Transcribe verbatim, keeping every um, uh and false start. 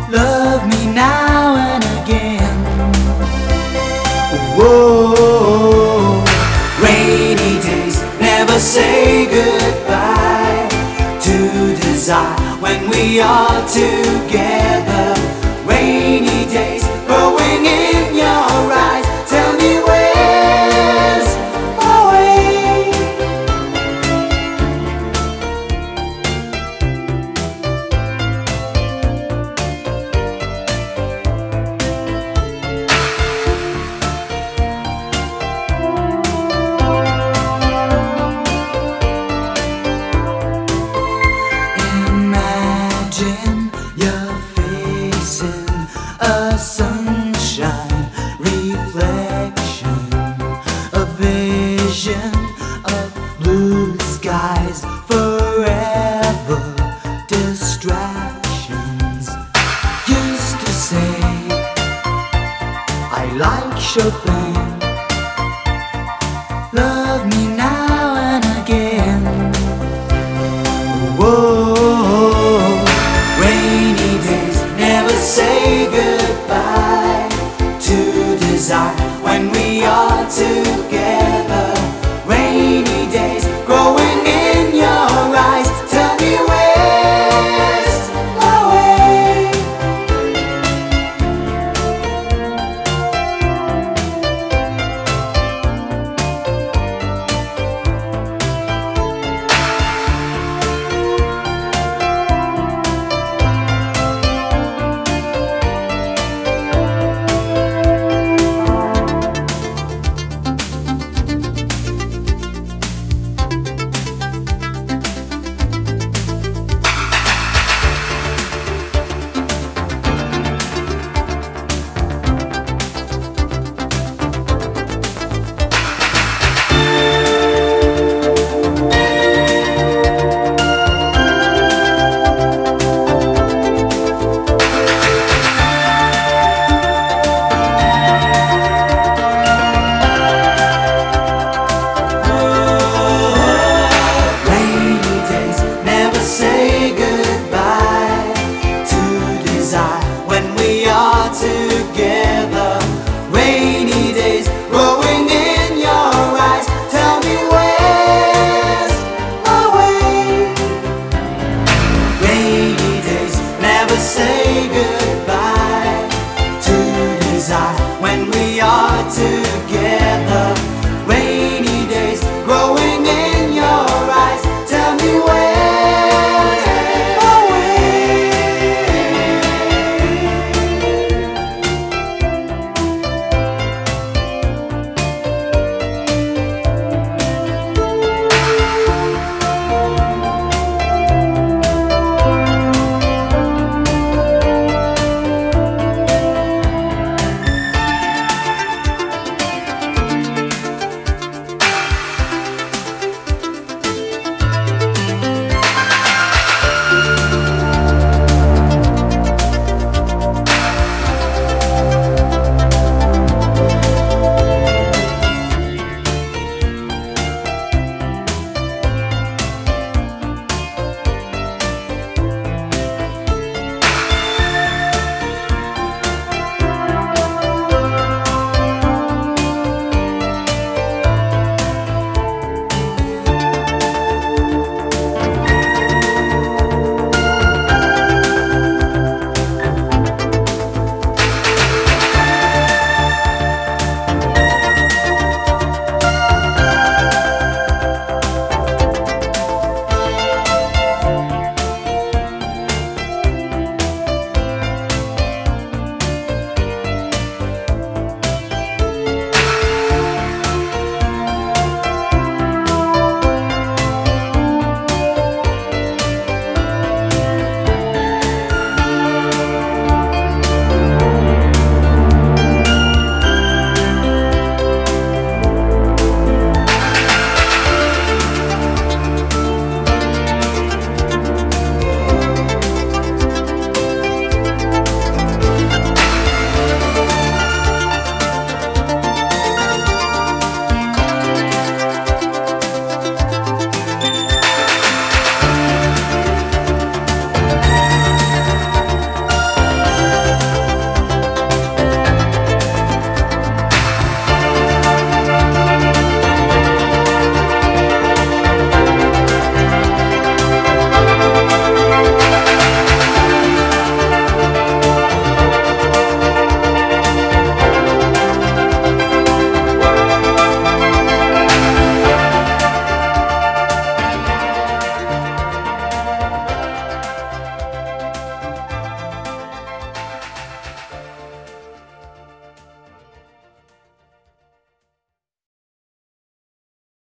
love me now and again. Whoa, rainy days never say goodbye to desire when we are together. Rainy days growing in your eyes, tell me where's my way. Imagine you're facing a sunshine reflection, a vision of blue skies, forever distractions. Used to say I like Chopin, love me now and again. Whoa, rainy days never say goodbye to desire when we are together. Rainy days growing in your eyes, tell me where's my way. Say goodbye to desire when we are together. Rainy days growing in your eyes, tell me where's my way. Rainy days never say